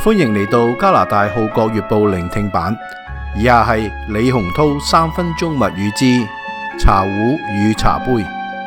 歡迎嚟到加拿大《號角月報》聆聽版，以下係李洪濤3分鐘密語之茶壺與茶杯。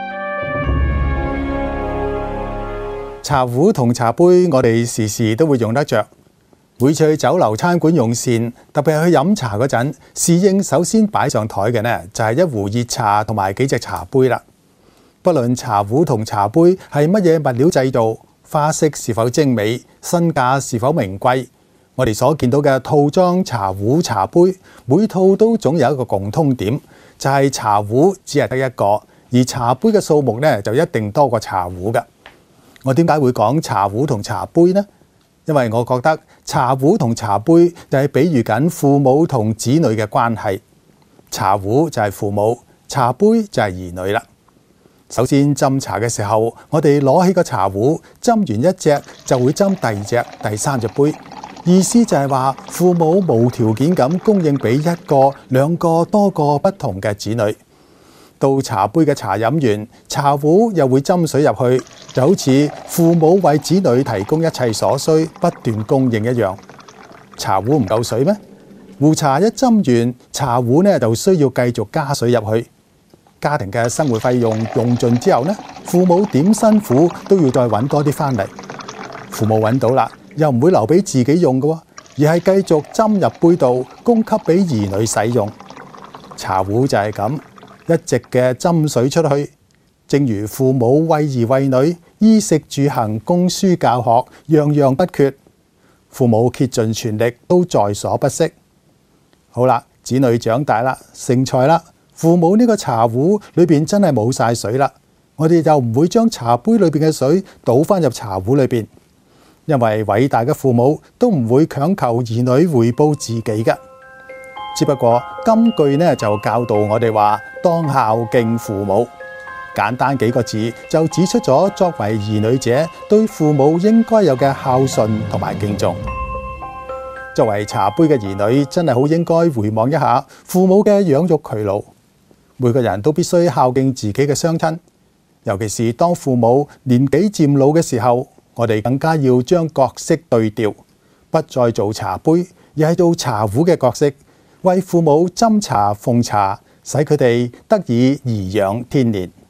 茶壺同茶杯，我哋時時都會用得着。每次去酒樓餐館用膳，特別係去飲茶嗰陣，侍應首先擺上台嘅呢，就係一壺熱茶同埋幾隻茶杯啦。不論茶壺同茶杯係乜嘢物料製造，花色是否精美，身價是否名貴，我哋所見到嘅套裝茶壺茶杯，每套都總有一個共通點，就係茶壺只係得一個，而茶杯嘅數目呢，就一定多過茶壺嘅。我點解會講茶壺同茶杯呢？因為我覺得茶壺同茶杯就係比喻緊父母同子女嘅關係。茶壺就係父母，茶杯就係兒女啦。首先斟茶嘅時候，我哋攞起個茶壺，斟完一隻就會斟第二隻、第三隻杯。意思就係話父母無條件咁供應俾一個、兩個、多個不同嘅子女。到茶杯嘅茶飲完，茶壺又會斟水入去，就好似父母為子女提供一切所需，不斷供應一樣。茶壺唔夠水咩？壺茶一斟完，茶壺呢就需要繼續加水入去。家庭嘅生活費用用盡之後呢，父母點辛苦都要再揾多啲翻嚟。父母揾到啦，又唔會留俾自己用嘅，而係繼續斟入杯度，供給俾兒女使用。茶壺就係咁。一直嘅斟水出去，正如父母為兒為女，衣食住行、供書教學，樣樣不缺。父母竭盡全力，都在所不惜。好啦，子女長大啦，成才啦，父母呢個茶壺裏邊真係冇晒水啦。我哋就唔會將茶杯裏邊嘅水倒翻入茶壺裏邊，因為偉大嘅父母都唔會強求兒女回報自己嘅。只不過金句呢就教導我哋話當孝敬父母，簡單幾個字就指出咗作為兒女者對父母應該有嘅孝順同埋敬重。作為茶杯嘅兒女，真係好應該回望一下父母嘅養育劬勞。每個人都必須孝敬自己嘅雙親，尤其是當父母年紀漸老嘅時候，我哋更加要將角色對調，不再做茶杯，而係做茶壺嘅角色。為父母斟茶奉茶，使佢哋得以頤養天年。